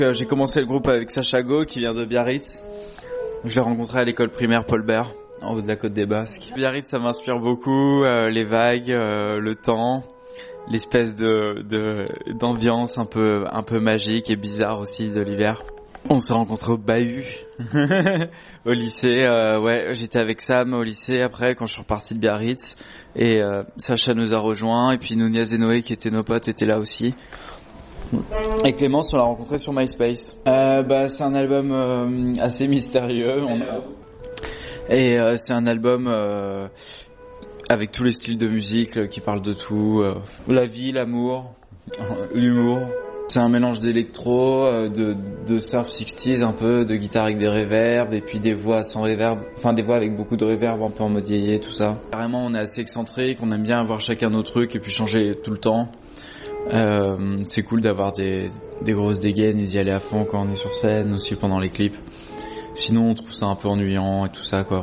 J'ai commencé le groupe avec Sacha Go qui vient de Biarritz. Je l'ai rencontré à l'école primaire Paul Bert, en haut de la côte des Basques. Biarritz, ça m'inspire beaucoup, les vagues, le temps, l'espèce d'ambiance un peu magique et bizarre aussi de l'hiver. On s'est rencontrés au bahut, au lycée. J'étais avec Sam au lycée après quand je suis reparti de Biarritz. Et Sacha nous a rejoints et puis Nunez et Noé qui étaient nos potes étaient là aussi. Et Clémence, on l'a rencontré sur MySpace. C'est un album assez mystérieux. C'est un album avec tous les styles de musique qui parlent de tout. La vie, l'amour, l'humour. C'est un mélange d'électro, de surf 60s un peu, de guitare avec des reverbs et puis des voix sans reverb, enfin des voix avec beaucoup de reverb un peu en mode yéyé, tout ça. Carrément, on est assez excentrique, on aime bien avoir chacun nos trucs et puis changer tout le temps. C'est cool d'avoir des grosses dégaines et d'y aller à fond quand on est sur scène, aussi pendant les clips. Sinon, on trouve ça un peu ennuyant et tout ça, quoi.